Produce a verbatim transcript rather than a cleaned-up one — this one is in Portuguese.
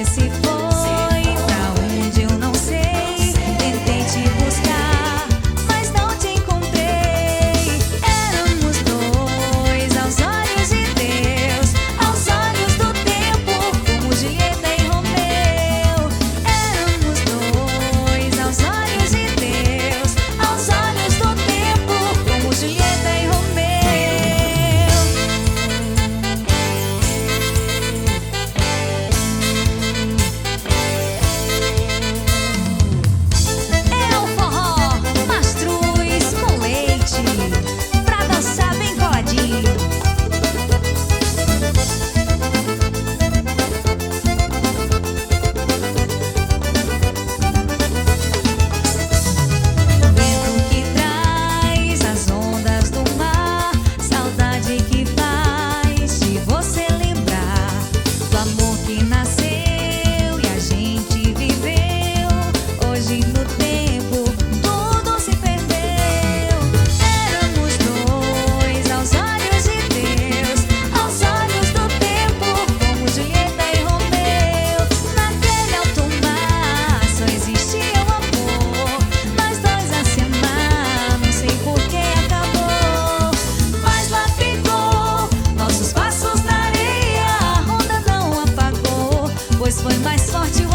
você se foi pra onde eu não sei. Tentei te buscar, mas não te encontrei. Éramos dois aos olhos de Deus, aos olhos do tempo, como Julieta e Romeu. Éramos dois aos olhos de Deus, aos olhos do tempo, como Julieta e Romeu. É o forró mastruz com leite, pra dançar bem coladinho. Vento que traz as ondas do mar, saudade que faz de você lembrar do amor que nasceu e a gente viveu. Hoje no tempo tudo se perdeu. Éramos dois aos olhos de Deus, aos olhos do tempo, como Julieta e Romeu. Naquele alto mar só existia o amor, nós dois a se amar, não sei por que acabou. Mas lá ficou nossos passos na areia, a onda não apagou, pois foi mais forte o